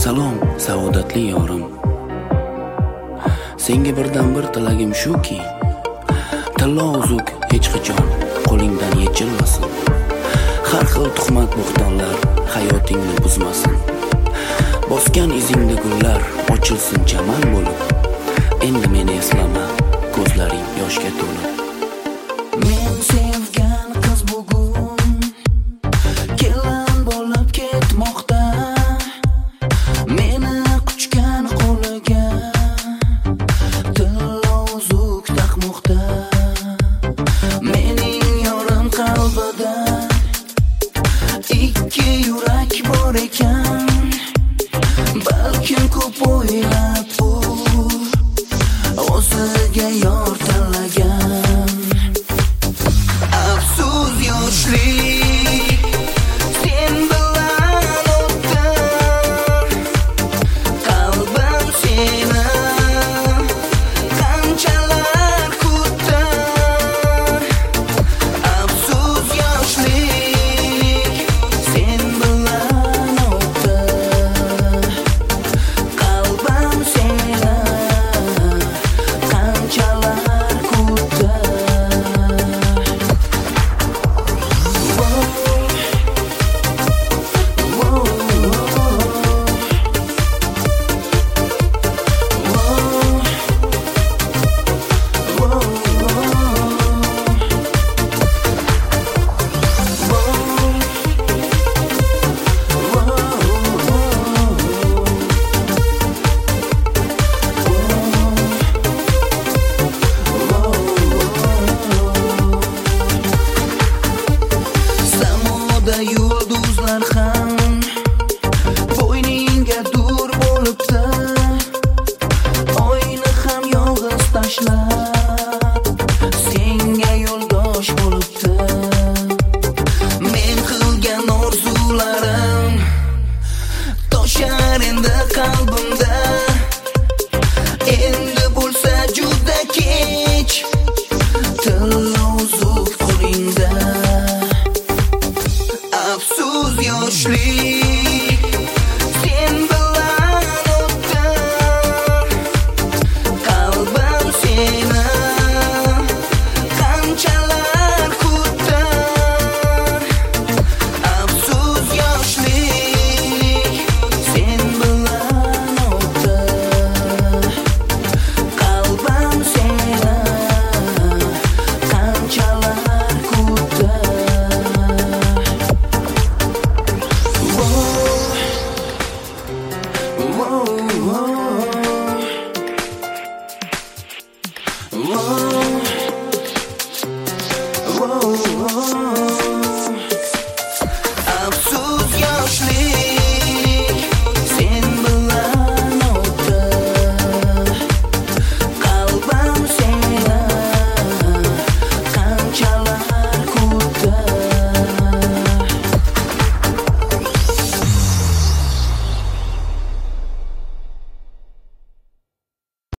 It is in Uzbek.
Salom, saodatli yorim. Senga birdan bir tilagim shuki, tilla uzuk hech qachon qo'lingdan yechilmasin. Har xil tuhmat bo'xtonlar hayotingni buzmasin. Bosgan izingda gullar ochilsin chaman bo'lib. Endi meni eslama, ko'zlaring yoshga to'lib. Men sevgan qiz bugun kelin bo'lib ketmoqda. Meni quchgan qo'liga tilla uzuk taqmoqda. Mening yorim qalbida ikki yurak bor ekan.